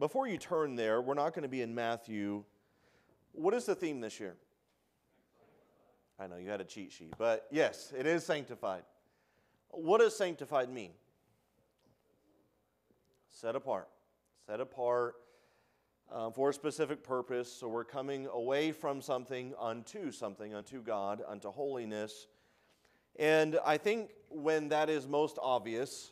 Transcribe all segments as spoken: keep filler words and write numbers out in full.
before you turn there, we're not going to be in Matthew. What is the theme this year? I know you had a cheat sheet, but yes, it is sanctified. What does sanctified mean? Set apart. Set apart um, for a specific purpose. So we're coming away from something unto something, unto God, unto holiness. And I think when that is most obvious,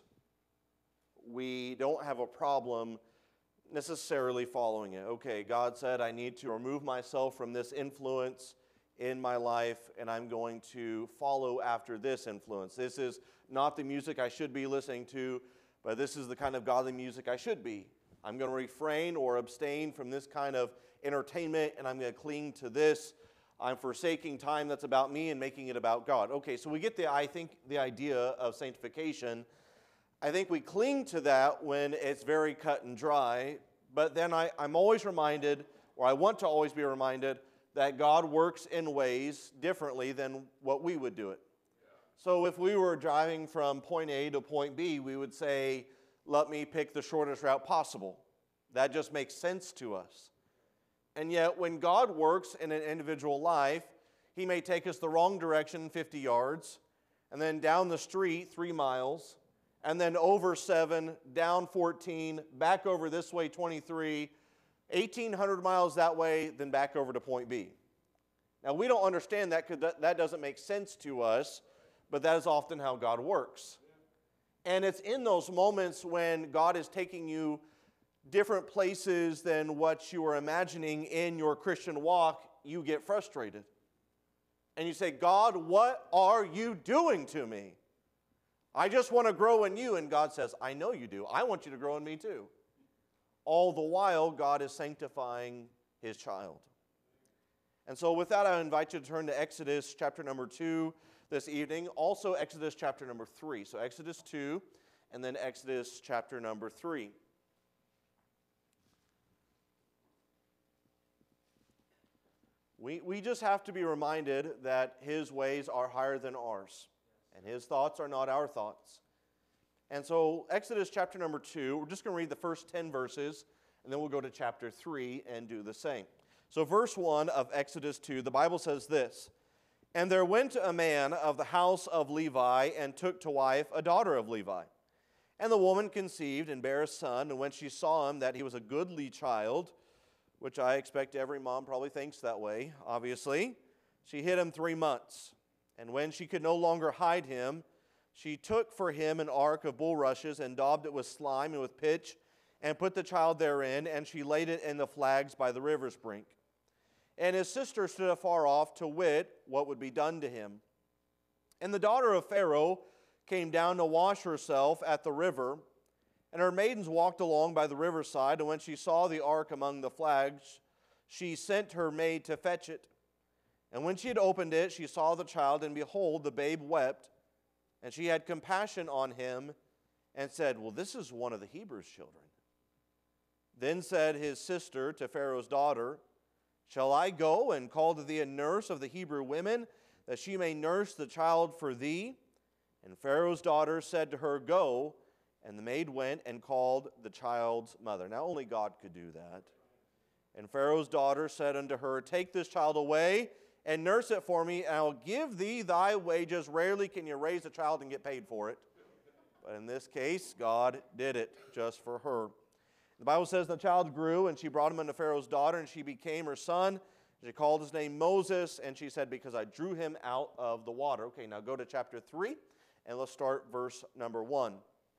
we don't have a problem necessarily following it. Okay, God said I need to remove myself from this influence in my life, and I'm going to follow after this influence. This is not the music I should be listening to, but this is the kind of godly music I should be. I'm going to refrain or abstain from this kind of entertainment, and I'm going to cling to this. I'm forsaking time that's about me and making it about God. Okay, so we get the, I think, the idea of sanctification. I think we cling to that when it's very cut and dry, but then I, I'm always reminded, or I want to always be reminded, that God works in ways differently than what we would do it. So if we were driving from point A to point B, we would say, let me pick the shortest route possible. That just makes sense to us. And yet when God works in an individual life, He may take us the wrong direction fifty yards, and then down the street three miles, and then over seven, down fourteen, back over this way twenty-three, eighteen hundred miles that way, then back over to point B. Now, we don't understand that because that doesn't make sense to us, but that is often how God works. And it's in those moments when God is taking you different places than what you were imagining in your Christian walk, you get frustrated. And you say, God, what are you doing to me? I just want to grow in you. And God says, I know you do. I want you to grow in me too. All the while, God is sanctifying His child. And so with that, I invite you to turn to Exodus chapter number two this evening. Also Exodus chapter number three. So Exodus two and then Exodus chapter number three. We, we just have to be reminded that His ways are higher than ours. And His thoughts are not our thoughts. And so Exodus chapter number two, we're just going to read the first ten verses, and then we'll go to chapter three and do the same. So verse one of Exodus two, the Bible says this, And there went a man of the house of Levi, and took to wife a daughter of Levi. And the woman conceived and bare a son, and when she saw him that he was a goodly child, which I expect every mom probably thinks that way, obviously, she hid him three months. And when she could no longer hide him, she took for him an ark of bulrushes and daubed it with slime and with pitch and put the child therein, and she laid it in the flags by the river's brink. And his sister stood afar off to wit what would be done to him. And the daughter of Pharaoh came down to wash herself at the river, and her maidens walked along by the riverside, and when she saw the ark among the flags, she sent her maid to fetch it. And when she had opened it, she saw the child, and behold, the babe wept. And she had compassion on him and said, Well, this is one of the Hebrews' children. Then said his sister to Pharaoh's daughter, Shall I go and call to thee a nurse of the Hebrew women, that she may nurse the child for thee? And Pharaoh's daughter said to her, Go. And the maid went and called the child's mother. Now only God could do that. And Pharaoh's daughter said unto her, Take this child away, and nurse it for me, and I will give thee thy wages. Rarely can you raise a child and get paid for it. But in this case, God did it just for her. The Bible says the child grew, and she brought him unto Pharaoh's daughter, and she became her son. She called his name Moses, and she said, Because I drew him out of the water. Okay, now go to chapter three, and let's start verse number one.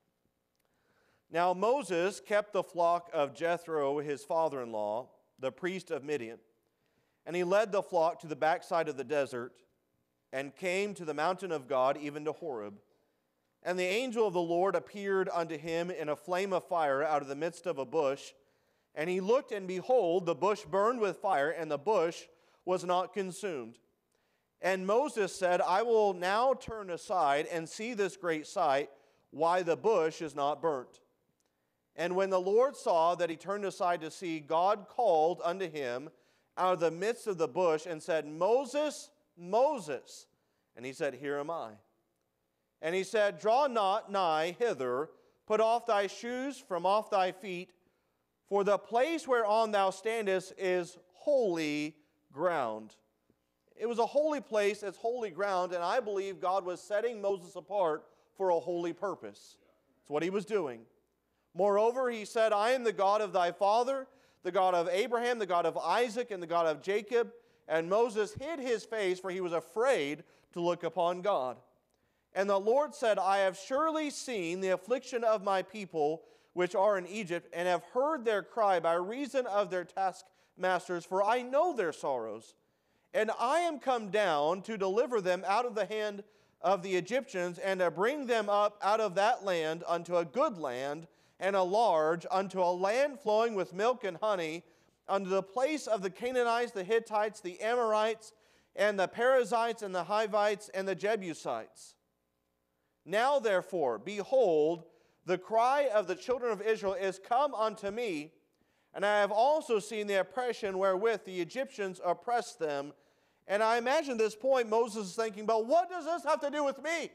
Now Moses kept the flock of Jethro, his father-in-law, the priest of Midian. And he led the flock to the backside of the desert and came to the mountain of God, even to Horeb. And the angel of the Lord appeared unto him in a flame of fire out of the midst of a bush. And he looked, and behold, the bush burned with fire, and the bush was not consumed. And Moses said, I will now turn aside and see this great sight, why the bush is not burnt. And when the Lord saw that he turned aside to see, God called unto him out of the midst of the bush and said, Moses, Moses. And he said, Here am I. And he said, Draw not nigh hither, put off thy shoes from off thy feet, For the place whereon thou standest is holy ground. It was a holy place, it's holy ground, and I believe God was setting Moses apart for a holy purpose. That's what he was doing. Moreover, he said, I am the God of thy father, the God of Abraham, the God of Isaac, and the God of Jacob. And Moses hid his face, for he was afraid to look upon God. And the Lord said, I have surely seen the affliction of my people which are in Egypt, and have heard their cry by reason of their taskmasters, for I know their sorrows. And I am come down to deliver them out of the hand of the Egyptians, and to bring them up out of that land unto a good land, and a large, unto a land flowing with milk and honey, unto the place of the Canaanites, the Hittites, the Amorites, and the Perizzites, and the Hivites, and the Jebusites. Now therefore, behold, the cry of the children of Israel is come unto me, and I have also seen the oppression wherewith the Egyptians oppressed them. And I imagine at this point Moses is thinking, but what does this have to do with me?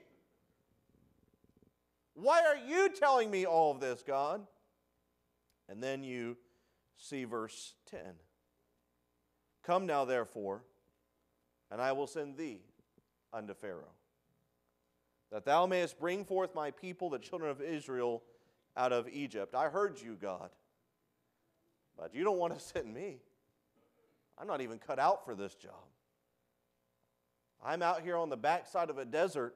Why are you telling me all of this, God? And then you see verse ten. Come now, therefore, and I will send thee unto Pharaoh, that thou mayest bring forth my people, the children of Israel, out of Egypt. I heard you, God, but you don't want to send me. I'm not even cut out for this job. I'm out here on the backside of a desert.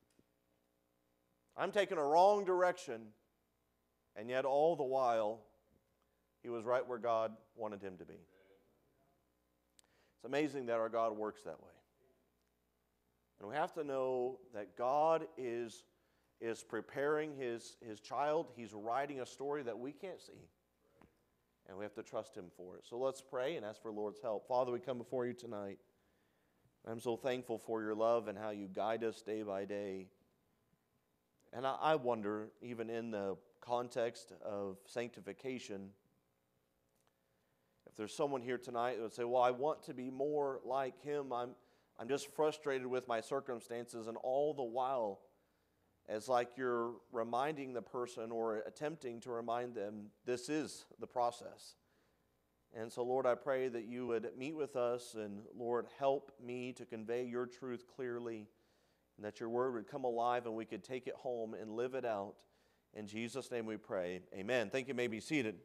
I'm taking a wrong direction, and yet all the while, he was right where God wanted him to be. It's amazing that our God works that way. And we have to know that God is, is preparing his, his child. He's writing a story that we can't see. And we have to trust him for it. So let's pray and ask for the Lord's help. Father, we come before you tonight. I'm so thankful for your love and how you guide us day by day. And I, I wonder, even in the context of sanctification, if there's someone here tonight that would say, well, I want to be more like him. I'm I'm just frustrated with my circumstances, and all the while, as like you're reminding the person or attempting to remind them, this is the process. And so, Lord, I pray that you would meet with us, and Lord, help me to convey your truth clearly, and that your word would come alive and we could take it home and live it out. In Jesus' name we pray. Amen. Thank you. You may be seated.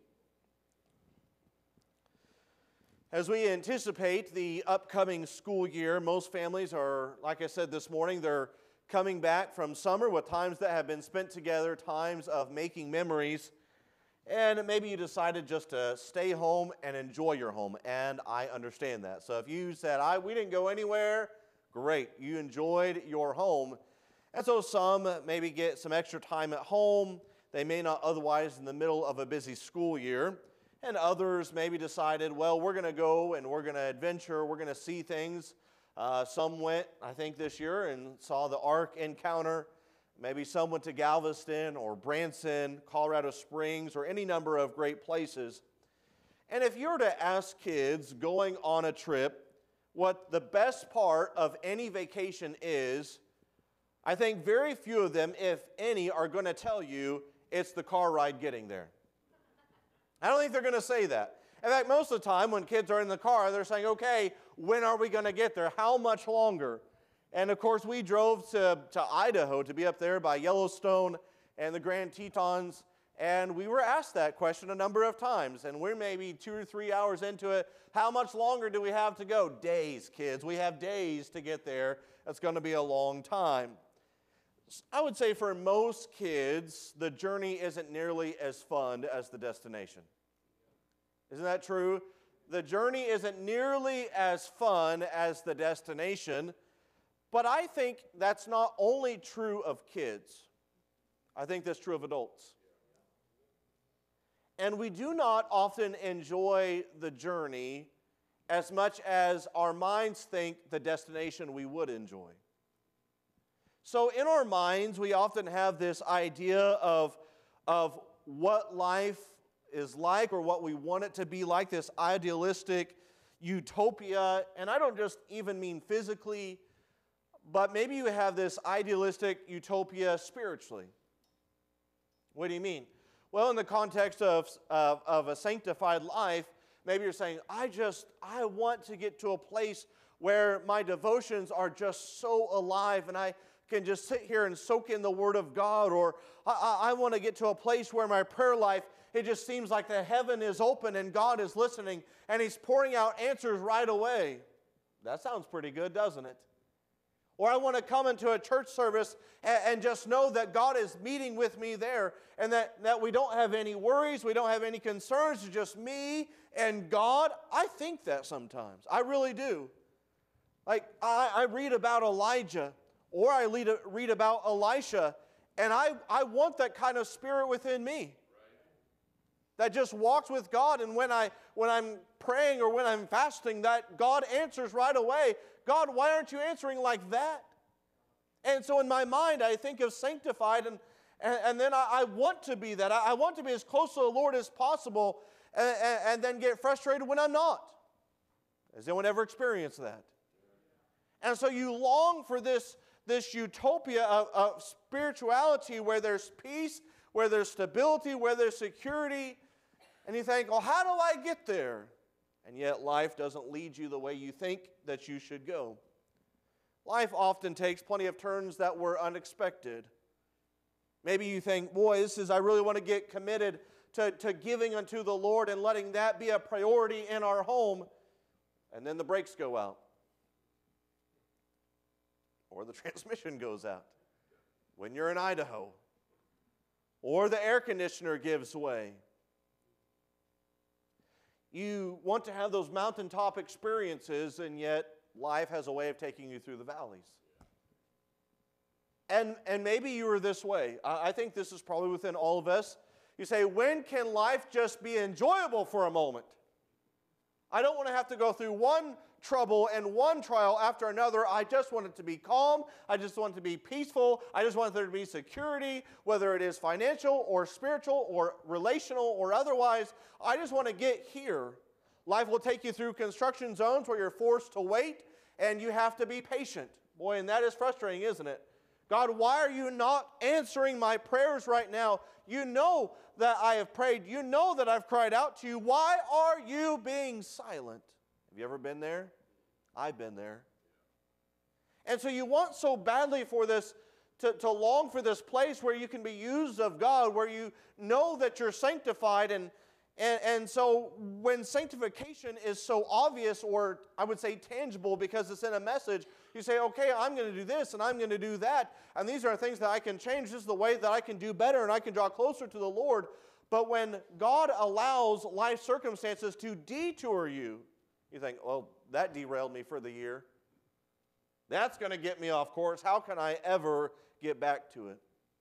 As we anticipate the upcoming school year, most families are, like I said this morning, they're coming back from summer with times that have been spent together, times of making memories, and maybe you decided just to stay home and enjoy your home, and I understand that. So if you said, I we didn't go anywhere, great, you enjoyed your home. And so some maybe get some extra time at home. They may not otherwise in the middle of a busy school year. And others maybe decided, well, we're going to go and we're going to adventure, we're going to see things. Uh, some went, I think, this year and saw the Ark Encounter. Maybe some went to Galveston or Branson, Colorado Springs, or any number of great places. And if you were to ask kids going on a trip what the best part of any vacation is, I think very few of them, if any, are going to tell you it's the car ride getting there. I don't think they're going to say that. In fact, most of the time when kids are in the car, they're saying, okay, when are we going to get there? How much longer? And of course, we drove to, to Idaho to be up there by Yellowstone and the Grand Tetons, and we were asked that question a number of times, and we're maybe two or three hours into it. How much longer do we have to go? Days, kids. We have days to get there. That's going to be a long time. I would say for most kids, the journey isn't nearly as fun as the destination. Isn't that true? The journey isn't nearly as fun as the destination, but I think that's not only true of kids. I think that's true of adults. And we do not often enjoy the journey as much as our minds think the destination we would enjoy. So in our minds, we often have this idea of, of what life is like or what we want it to be like, this idealistic utopia. And I don't just even mean physically, but maybe you have this idealistic utopia spiritually. What do you mean? Well, in the context of, of, of a sanctified life, maybe you're saying, I just, I want to get to a place where my devotions are just so alive and I can just sit here and soak in the Word of God. Or I, I, I want to get to a place where my prayer life, it just seems like the heaven is open and God is listening and He's pouring out answers right away. That sounds pretty good, doesn't it? Or I want to come into a church service and, and just know that God is meeting with me there and that, that we don't have any worries, we don't have any concerns, it's just me and God. I think that sometimes. I really do. Like, I, I read about Elijah or I read, read about Elisha, and I, I want that kind of spirit within me. That just walks with God, and when, I, when I'm praying or when I'm fasting, that God answers right away. God, why aren't you answering like that? And so in my mind, I think of sanctified, and, and, and then I, I want to be that. I, I want to be as close to the Lord as possible, and, and, and then get frustrated when I'm not. Has anyone ever experienced that? And so you long for this, this utopia of, of spirituality where there's peace, where there's stability, where there's security, and you think, well, how do I get there? And yet life doesn't lead you the way you think that you should go. Life often takes plenty of turns that were unexpected. Maybe you think, boy, this is, I really want to get committed to, to giving unto the Lord and letting that be a priority in our home. And then the brakes go out. Or the transmission goes out when you're in Idaho. Or the air conditioner gives way. You want to have those mountaintop experiences, and yet life has a way of taking you through the valleys. And, and maybe you are this way. I think this is probably within all of us. You say, when can life just be enjoyable for a moment? I don't want to have to go through one trouble and one trial after another. I just want it to be calm. I just want it to be peaceful. I just want there to be security, whether it is financial or spiritual or relational or otherwise. I just want to get here. Life will take you through construction zones where you're forced to wait and you have to be patient. Boy, and that is frustrating, isn't it? God, why are you not answering my prayers right now? You know that I have prayed. You know that I've cried out to you. Why are you being silent? Have you ever been there? I've been there. And so you want so badly for this, to, to long for this place where you can be used of God, where you know that you're sanctified. And, and, and so when sanctification is so obvious, or I would say tangible because it's in a message, you say, okay, I'm going to do this and I'm going to do that. And these are things that I can change. This is the way that I can do better and I can draw closer to the Lord. But when God allows life circumstances to detour you, you think, well, that derailed me for the year. That's going to get me off course. How can I ever get back to it?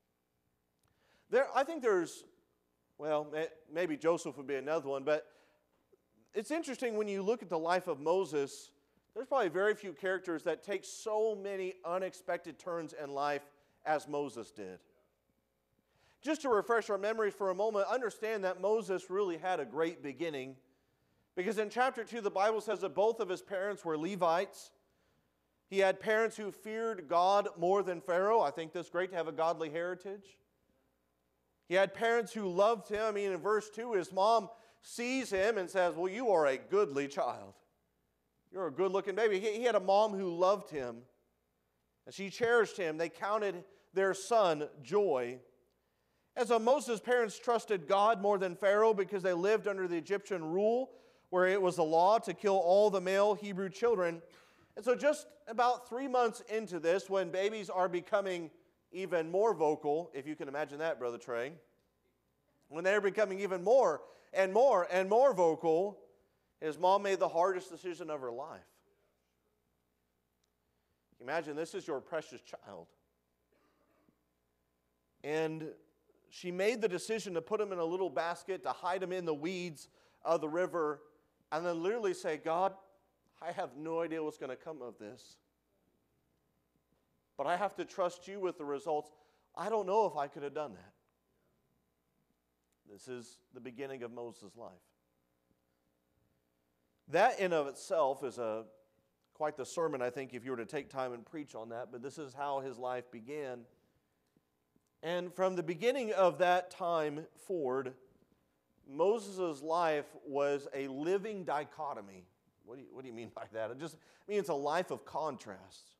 There, I think there's, well, maybe Joseph would be another one, but it's interesting when you look at the life of Moses, there's probably very few characters that take so many unexpected turns in life as Moses did. Just to refresh our memories for a moment, understand that Moses really had a great beginning. Because in chapter two, the Bible says that both of his parents were Levites. He had parents who feared God more than Pharaoh. I think that's great to have a godly heritage. He had parents who loved him. I mean, in verse two, his mom sees him and says, well, you are a goodly child. You're a good-looking baby. He, he had a mom who loved him. And she cherished him. They counted their son joy. And so Moses' parents trusted God more than Pharaoh because they lived under the Egyptian rule, where it was the law to kill all the male Hebrew children. And so just about three months into this, when babies are becoming even more vocal, if you can imagine that, Brother Trey, when they're becoming even more and more and more vocal, his mom made the hardest decision of her life. Imagine this is your precious child. And she made the decision to put him in a little basket, to hide him in the weeds of the river, and then literally say, God, I have no idea what's going to come of this. But I have to trust you with the results. I don't know if I could have done that. This is the beginning of Moses' life. That in of itself is a quite the sermon, I think, if you were to take time and preach on that. But this is how his life began. And from the beginning of that time forward, Moses' life was a living dichotomy. What do you, what do you mean by that? It just means it's a life of contrast.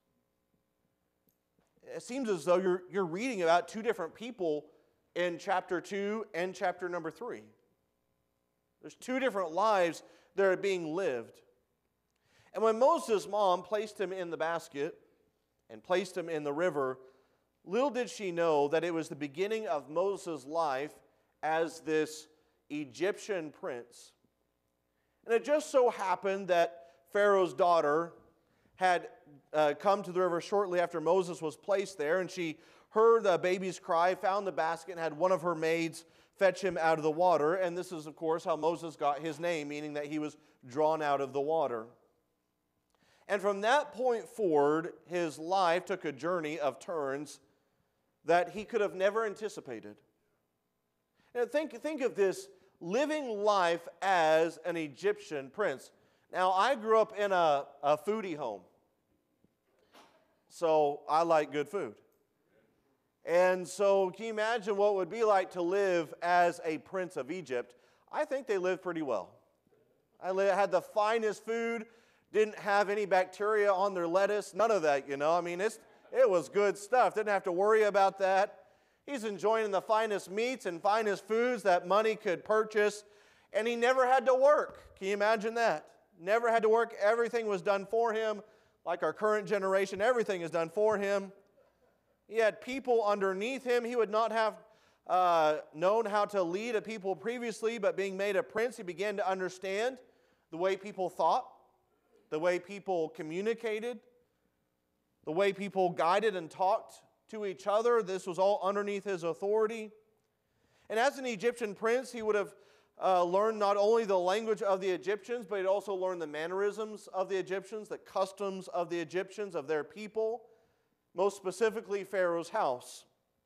It seems as though you're, you're reading about two different people in chapter two and chapter number three. There's two different lives that are being lived. And when Moses' mom placed him in the basket and placed him in the river, little did she know that it was the beginning of Moses' life as this Egyptian prince. And it just so happened that Pharaoh's daughter had uh, come to the river shortly after Moses was placed there, and she heard the baby's cry, found the basket, and had one of her maids fetch him out of the water. And this is, of course, how Moses got his name, meaning that he was drawn out of the water. And from that point forward, his life took a journey of turns that he could have never anticipated. And think, think of this living life as an Egyptian prince. Now, I grew up in a, a foodie home, so I like good food. And so can you imagine what it would be like to live as a prince of Egypt? I think they lived pretty well. I had the finest food, didn't have any bacteria on their lettuce, none of that, you know. I mean, it's, it was good stuff. Didn't have to worry about that. He's enjoying the finest meats and finest foods that money could purchase, and he never had to work. Can you imagine that? Never had to work. Everything was done for him. Like our current generation, everything is done for him. He had people underneath him. He would not have uh, known how to lead a people previously, but being made a prince, he began to understand the way people thought, the way people communicated, the way people guided and talked to each other. This was all underneath his authority. And as an Egyptian prince, he would have uh, learned not only the language of the Egyptians, but he'd also learned the mannerisms of the Egyptians, the customs of the Egyptians, of their people, most specifically Pharaoh's house.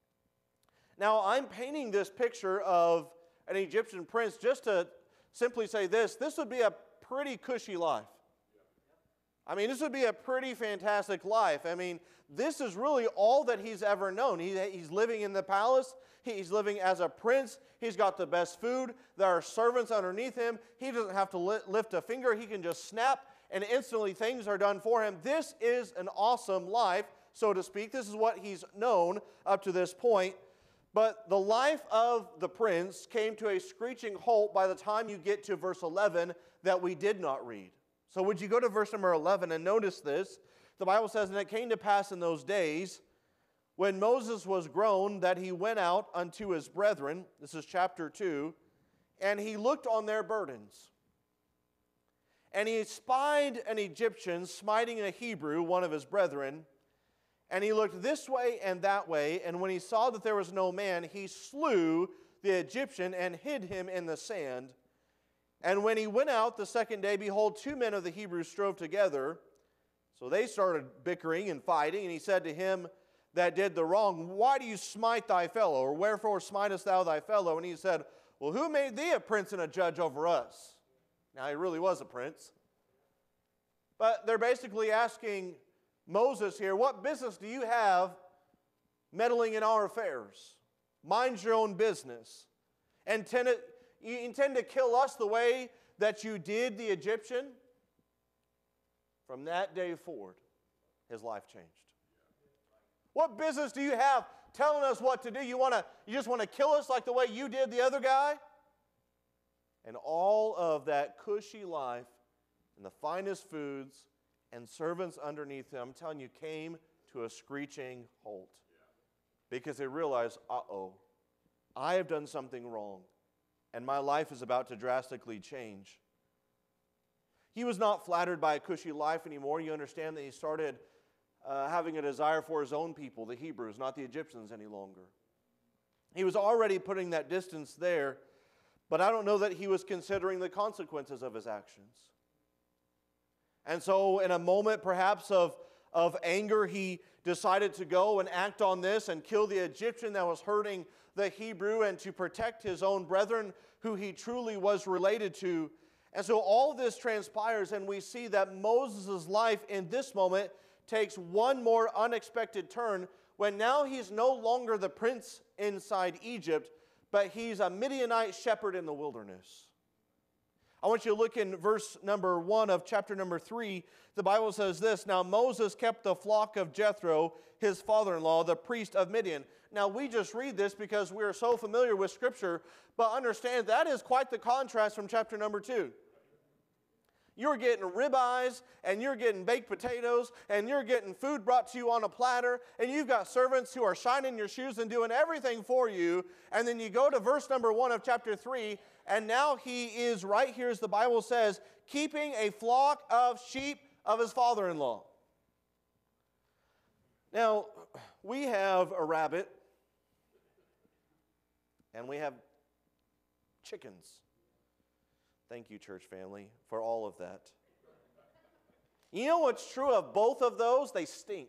Now, I'm painting this picture of an Egyptian prince just to simply say this. This would be a pretty cushy life. I mean, this would be a pretty fantastic life. I mean, this is really all that he's ever known. He, he's living in the palace. He's living as a prince. He's got the best food. There are servants underneath him. He doesn't have to li- lift a finger. He can just snap, and instantly things are done for him. This is an awesome life, so to speak. This is what he's known up to this point. But the life of the prince came to a screeching halt by the time you get to verse eleven that we did not read. So would you go to verse number eleven and notice this? The Bible says, "And it came to pass in those days, when Moses was grown, that he went out unto his brethren," this is chapter two, "and he looked on their burdens. And he spied an Egyptian smiting a Hebrew, one of his brethren. And he looked this way and that way, and when he saw that there was no man, he slew the Egyptian and hid him in the sand. And when he went out the second day, behold, two men of the Hebrews strove together." So they started bickering and fighting, and he said to him that did the wrong, "Why do you smite thy fellow? Or wherefore smitest thou thy fellow?" And he said, "Well, who made thee a prince and a judge over us?" Now, he really was a prince. But they're basically asking Moses here, what business do you have meddling in our affairs? Mind your own business. And tend to, you intend to kill us the way that you did the Egyptian? From that day forward, his life changed. What business do you have telling us what to do? You want to, you just want to kill us like the way you did the other guy? And all of that cushy life and the finest foods and servants underneath him, I'm telling you, came to a screeching halt. Because they realized, uh-oh, I have done something wrong, and my life is about to drastically change. He was not flattered by a cushy life anymore. You understand that he started uh, having a desire for his own people, the Hebrews, not the Egyptians any longer. He was already putting that distance there, but I don't know that he was considering the consequences of his actions. And so in a moment perhaps of, of anger, he decided to go and act on this and kill the Egyptian that was hurting the Hebrew, and to protect his own brethren who he truly was related to. And so all this transpires, and we see that Moses' life in this moment takes one more unexpected turn when now he's no longer the prince inside Egypt, but he's a Midianite shepherd in the wilderness. I want you to look in verse number one of chapter number three. The Bible says this, "Now Moses kept the flock of Jethro, his father-in-law, the priest of Midian." Now we just read this because we are so familiar with Scripture, but understand that is quite the contrast from chapter number two. You're getting ribeyes, and you're getting baked potatoes, and you're getting food brought to you on a platter, and you've got servants who are shining your shoes and doing everything for you. And then you go to verse number one of chapter three, and now he is right here, as the Bible says, keeping a flock of sheep of his father-in-law. Now, we have a rabbit, and we have chickens. Thank you, church family, for all of that. You know what's true of both of those? They stink.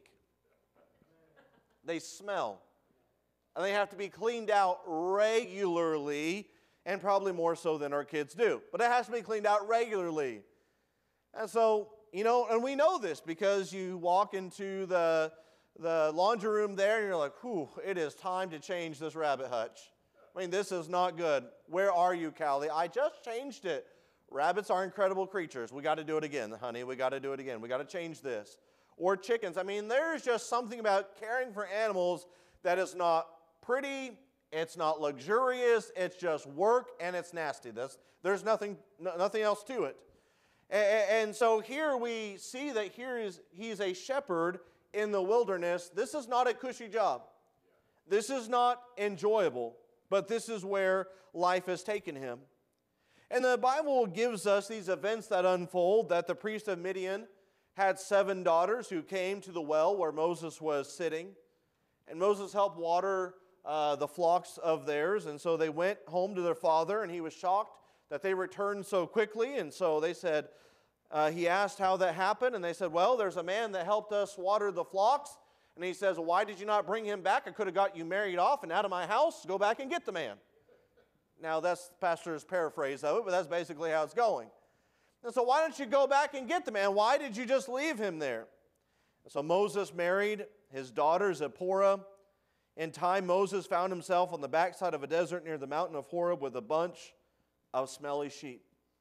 They smell. And they have to be cleaned out regularly, and probably more so than our kids do. But it has to be cleaned out regularly. And so, you know, and we know this because you walk into the, the laundry room there, and you're like, whew, it is time to change this rabbit hutch. I mean, this is not good. Where are you, Callie? I just changed it. Rabbits are incredible creatures. We got to do it again, honey. We got to do it again. We got to change this. Or chickens. I mean, there's just something about caring for animals that is not pretty, it's not luxurious, it's just work, and it's nasty. That's, there's nothing, no, nothing else to it. And, and so here we see that here is he's a shepherd in the wilderness. This is not a cushy job. This is not enjoyable. But this is where life has taken him. And the Bible gives us these events that unfold, that the priest of Midian had seven daughters who came to the well where Moses was sitting. And Moses helped water uh, the flocks of theirs. And so they went home to their father, and he was shocked that they returned so quickly. And so they said, uh, he asked how that happened. And they said, well, there's a man that helped us water the flocks. And he says, why did you not bring him back? I could have got you married off and out of my house. Go back and get the man. Now, that's the pastor's paraphrase of it, but that's basically how it's going. And so why don't you go back and get the man? Why did you just leave him there? And so Moses married his daughter Zipporah. In time, Moses found himself on the backside of a desert near the mountain of Horeb with a bunch of smelly sheep.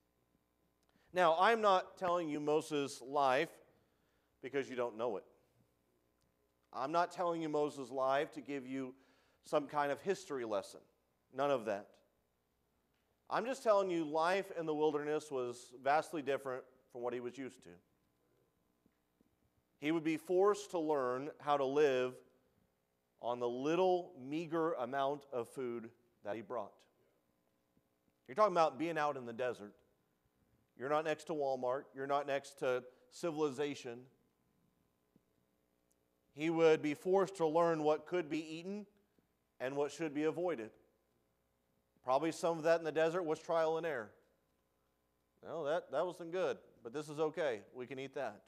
Now, I'm not telling you Moses' life because you don't know it. I'm not telling you Moses' life to give you some kind of history lesson. None of that. I'm just telling you life in the wilderness was vastly different from what he was used to. He would be forced to learn how to live on the little meager amount of food that he brought. You're talking about being out in the desert. You're not next to Walmart. You're not next to civilization. He would be forced to learn what could be eaten and what should be avoided. Probably some of that in the desert was trial and error. No, that, that wasn't good, but this is okay. We can eat that.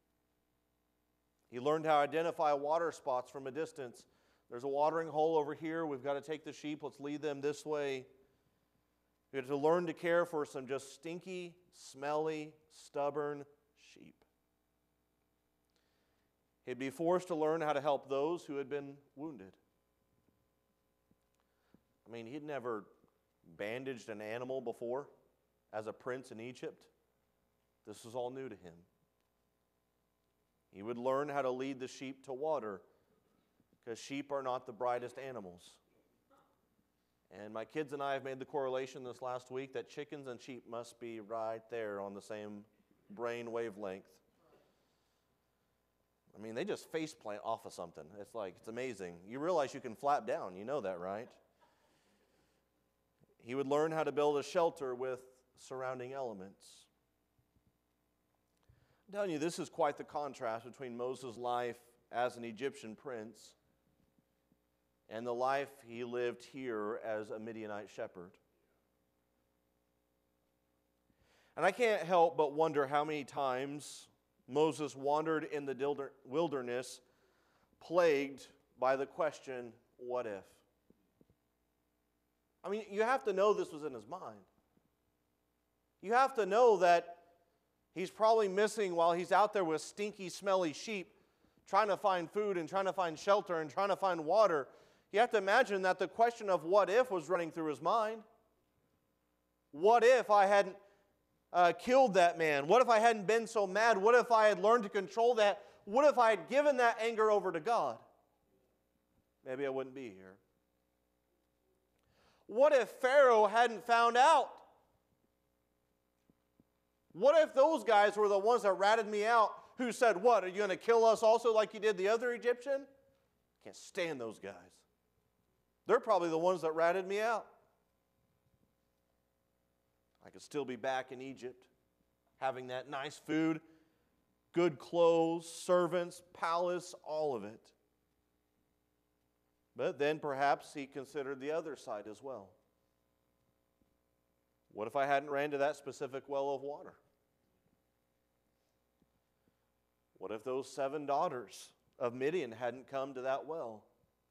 He learned how to identify water spots from a distance. There's a watering hole over here. We've got to take the sheep. Let's lead them this way. He had to learn to care for some just stinky, smelly, stubborn sheep. He'd be forced to learn how to help those who had been wounded. I mean, he'd never bandaged an animal before as a prince in Egypt. This was all new to him. He would learn how to lead the sheep to water because sheep are not the brightest animals. And my kids and I have made the correlation this last week that chickens and sheep must be right there on the same brain wavelength. I mean, they just face plant off of something. It's like, it's amazing. You realize you can flap down. You know that, right? He would learn how to build a shelter with surrounding elements. I'm telling you, this is quite the contrast between Moses' life as an Egyptian prince and the life he lived here as a Midianite shepherd. And I can't help but wonder how many times Moses wandered in the wilderness plagued by the question, what if? I mean, you have to know this was in his mind. You have to know that he's probably missing, while he's out there with stinky, smelly sheep, trying to find food and trying to find shelter and trying to find water, you have to imagine that the question of what if was running through his mind. What if I hadn't uh, killed that man? What if I hadn't been so mad? What if I had learned to control that? What if I had given that anger over to God? Maybe I wouldn't be here. What if Pharaoh hadn't found out? What if those guys were the ones that ratted me out, who said, what, are you going to kill us also like you did the other Egyptian? Can't stand those guys. They're probably the ones that ratted me out. I could still be back in Egypt, having that nice food, good clothes, servants, palace, all of it. But then perhaps he considered the other side as well. What if I hadn't ran to that specific well of water? What if those seven daughters of Midian hadn't come to that well?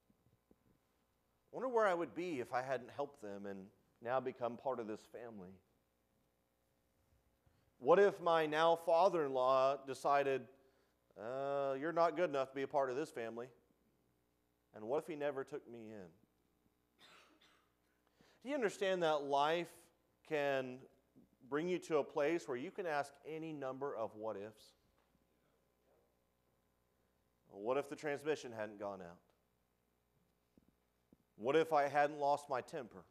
I wonder where I would be if I hadn't helped them and now become part of this family. What if my now father-in-law decided, uh, you're not good enough to be a part of this family? And what if he never took me in? Do you understand that life can bring you to a place where you can ask any number of what ifs? What if the transmission hadn't gone out? What if I hadn't lost my temper?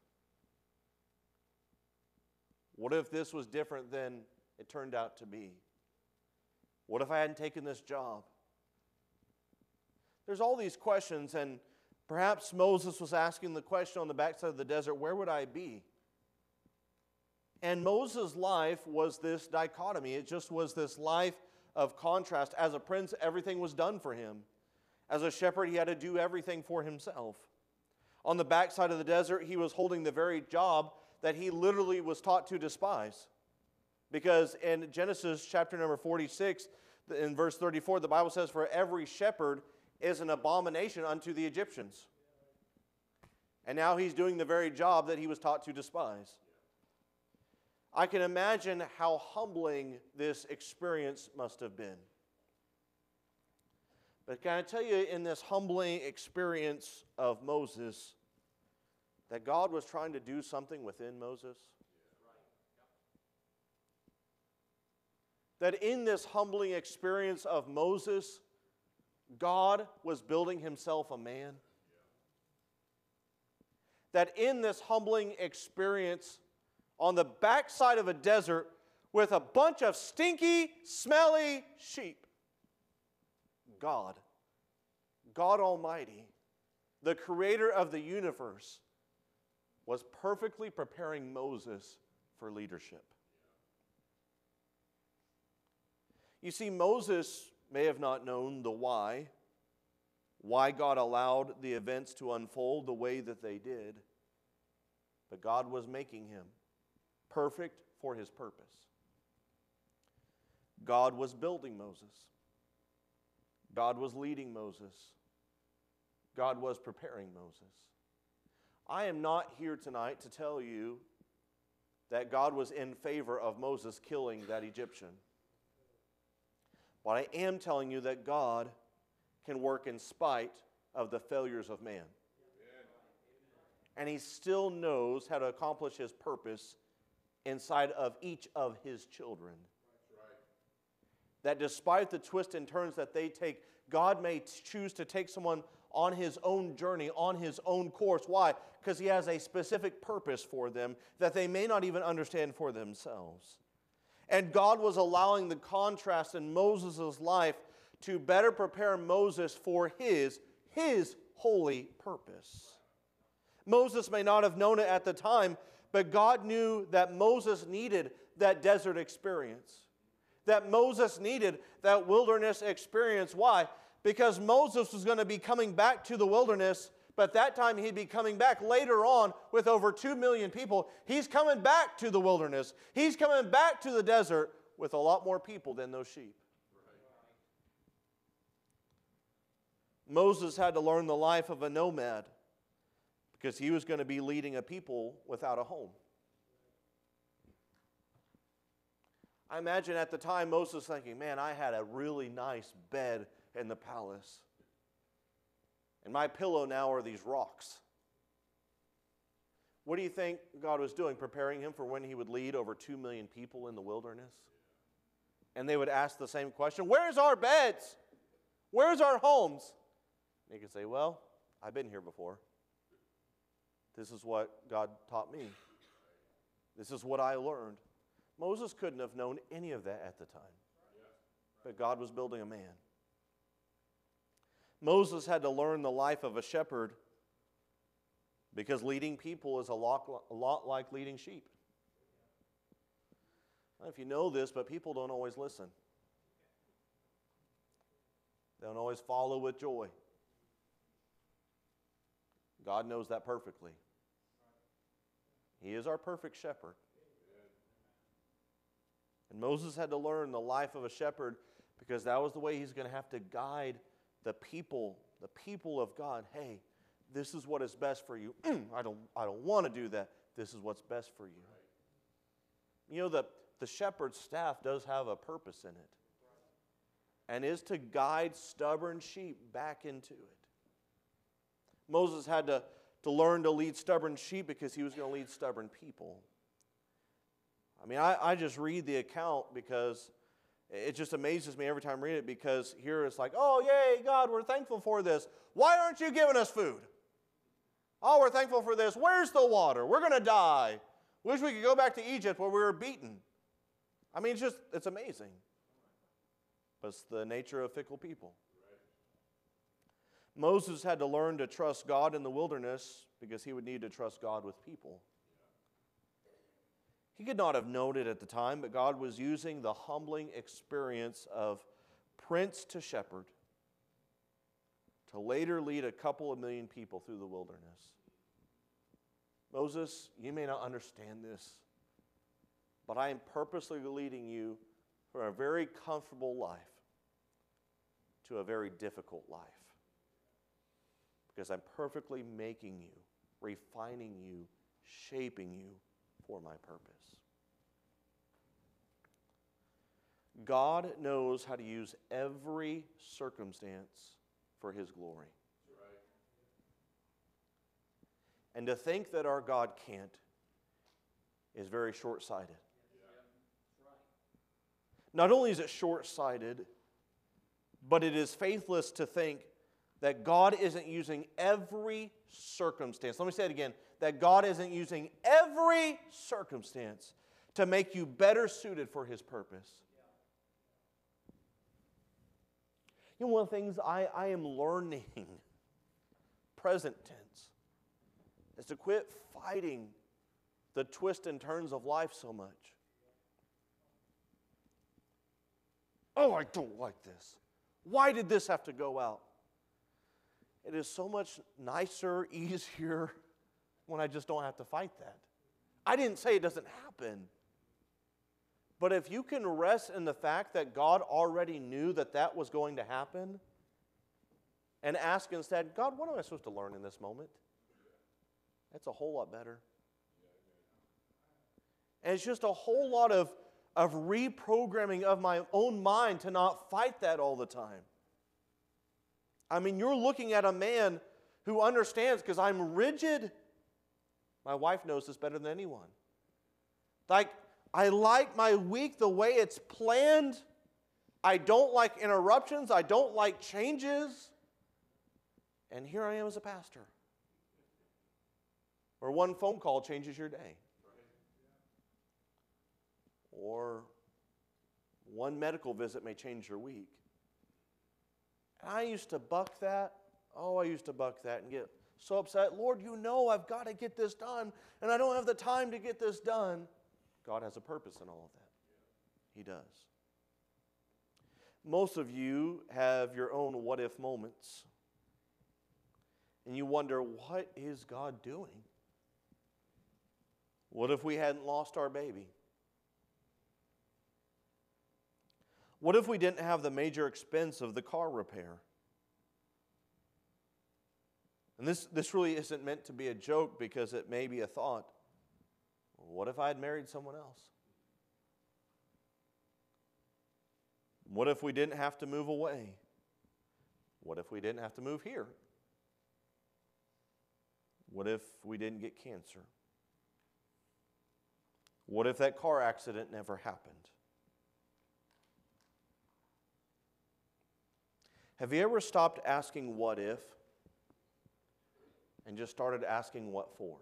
What if this was different than it turned out to be? What if I hadn't taken this job? There's all these questions, and perhaps Moses was asking the question on the backside of the desert, where would I be? And Moses' life was this dichotomy. It just was this life of contrast. As a prince, everything was done for him. As a shepherd, he had to do everything for himself. On the backside of the desert, he was holding the very job that he literally was taught to despise. Because in Genesis chapter number forty-six, in verse thirty-four, the Bible says, for every shepherd is an abomination unto the Egyptians. And now he's doing the very job that he was taught to despise. I can imagine how humbling this experience must have been. But can I tell you, in this humbling experience of Moses, that God was trying to do something within Moses? That in this humbling experience of Moses, God was building himself a man? That in this humbling experience, on the backside of a desert with a bunch of stinky, smelly sheep, God, God Almighty, the creator of the universe, was perfectly preparing Moses for leadership. You see, Moses may have not known the why, why God allowed the events to unfold the way that they did, but God was making him perfect for his purpose. God was building Moses. God was leading Moses. God was preparing Moses. I am not here tonight to tell you that God was in favor of Moses killing that Egyptian. But I am telling you that God can work in spite of the failures of man. And he still knows how to accomplish his purpose inside of each of his children. That despite the twists and turns that they take, God may choose to take someone on his own journey, on his own course. Why? Because he has a specific purpose for them that they may not even understand for themselves. And God was allowing the contrast in Moses' life to better prepare Moses for his, his holy purpose. Moses may not have known it at the time, but God knew that Moses needed that desert experience. That Moses needed that wilderness experience. Why? Because Moses was going to be coming back to the wilderness, but that time he'd be coming back later on with over two million people. He's coming back to the wilderness. He's coming back to the desert with a lot more people than those sheep. Moses had to learn the life of a nomad because he was going to be leading a people without a home. I imagine at the time Moses thinking, man, I had a really nice bed in the palace. And my pillow now are these rocks. What do you think God was doing? Preparing him for when he would lead over two million people in the wilderness? And they would ask the same question, where's our beds? Where's our homes? And he could say, well, I've been here before. This is what God taught me. This is what I learned. Moses couldn't have known any of that at the time. But God was building a man. Moses had to learn the life of a shepherd because leading people is a lot, a lot like leading sheep. I don't know if you know this, but people don't always listen. They don't always follow with joy. God knows that perfectly. He is our perfect shepherd. And Moses had to learn the life of a shepherd because that was the way he's going to have to guide the people, the people of God. Hey, this is what is best for you. I don't, I don't want to do that. This is what's best for you. You know, the, the shepherd's staff does have a purpose in it, and is to guide stubborn sheep back into it. Moses had to, to learn to lead stubborn sheep because he was going to lead stubborn people. I mean, I, I just read the account because it just amazes me every time I read it, because here it's like, oh, yay, God, we're thankful for this. Why aren't you giving us food? Oh, we're thankful for this. Where's the water? We're going to die. Wish we could go back to Egypt where we were beaten. I mean, it's just, it's amazing. But it's the nature of fickle people. Moses had to learn to trust God in the wilderness because he would need to trust God with people. He could not have known it at the time, but God was using the humbling experience of prince to shepherd to later lead a couple of million people through the wilderness. Moses, you may not understand this, but I am purposely leading you from a very comfortable life to a very difficult life, because I'm perfectly making you, refining you, shaping you for my purpose. God knows how to use every circumstance for His glory. And to think that our God can't is very short-sighted. Not only is it short-sighted, but it is faithless to think that God isn't using every circumstance. Let me say it again. That God isn't using every circumstance to make you better suited for His purpose. You know, one of the things I, I am learning, present tense, is to quit fighting the twists and turns of life so much. Oh, I don't like this. Why did this have to go out? It is so much nicer, easier when I just don't have to fight that. I didn't say it doesn't happen. But if you can rest in the fact that God already knew that that was going to happen, and ask instead, God, what am I supposed to learn in this moment? That's a whole lot better. And it's just a whole lot of, of reprogramming of my own mind to not fight that all the time. I mean, you're looking at a man who understands, because I'm rigid. My wife knows this better than anyone. Like, I like my week the way it's planned. I don't like interruptions. I don't like changes. And here I am as a pastor, where one phone call changes your day. Or one medical visit may change your week. And I used to buck that. Oh, I used to buck that and get so upset. Lord, you know I've got to get this done, and I don't have the time to get this done. God has a purpose in all of that. He does. Most of you have your own what-if moments. And you wonder, what is God doing? What if we hadn't lost our baby? What if we didn't have the major expense of the car repair? And this, this really isn't meant to be a joke, because it may be a thought. What if I had married someone else? What if we didn't have to move away? What if we didn't have to move here? What if we didn't get cancer? What if that car accident never happened? Have you ever stopped asking what if and just started asking what for?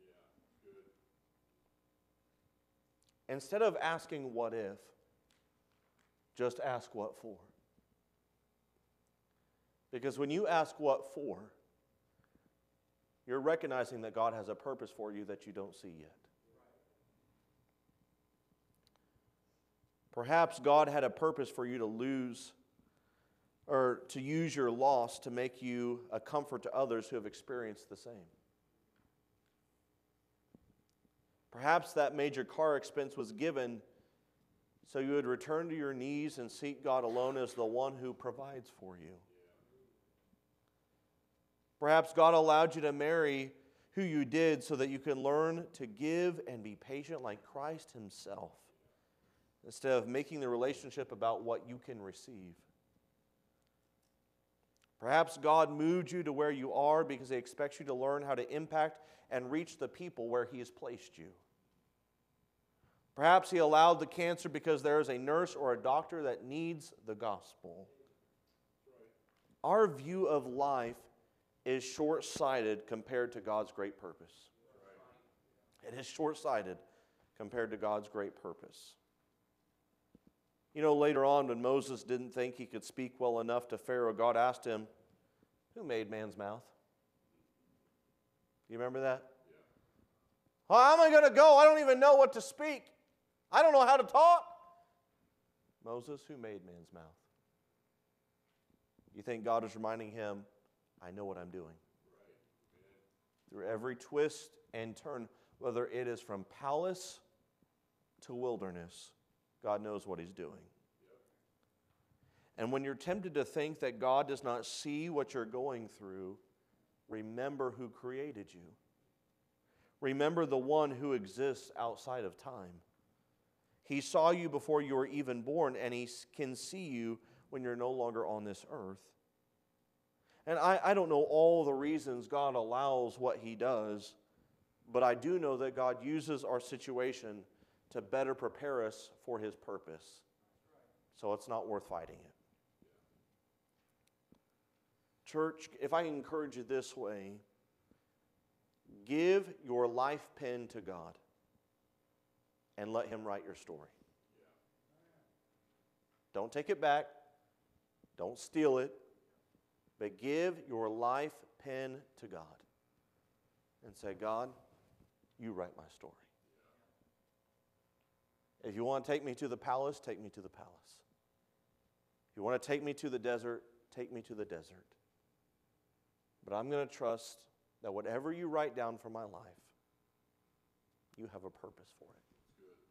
Instead of asking what if, just ask what for. Because when you ask what for, you're recognizing that God has a purpose for you that you don't see yet. Perhaps God had a purpose for you to lose or to use your loss to make you a comfort to others who have experienced the same. Perhaps that major car expense was given so you would return to your knees and seek God alone as the one who provides for you. Perhaps God allowed you to marry who you did so that you can learn to give and be patient like Christ Himself, instead of making the relationship about what you can receive. Perhaps God moved you to where you are because He expects you to learn how to impact and reach the people where He has placed you. Perhaps He allowed the cancer because there is a nurse or a doctor that needs the gospel. Our view of life is short-sighted compared to God's great purpose. It is short-sighted compared to God's great purpose. You know, later on when Moses didn't think he could speak well enough to Pharaoh, God asked him, "Who made man's mouth?" You remember that? Yeah. Well, how am I going to go? I don't even know what to speak. I don't know how to talk. Moses, who made man's mouth? You think God is reminding him, I know what I'm doing. Right. Through every twist and turn, whether it is from palace to wilderness, God knows what He's doing. Yep. And when you're tempted to think that God does not see what you're going through, remember who created you. Remember the one who exists outside of time. He saw you before you were even born, and He can see you when you're no longer on this earth. And I, I don't know all the reasons God allows what He does, but I do know that God uses our situation to better prepare us for His purpose. So it's not worth fighting it. Church, if I can encourage you this way, give your life pen to God and let Him write your story. Don't take it back. Don't steal it. But give your life pen to God and say, God, you write my story. If you want to take me to the palace, take me to the palace. If you want to take me to the desert, take me to the desert. But I'm going to trust that whatever you write down for my life, you have a purpose for it.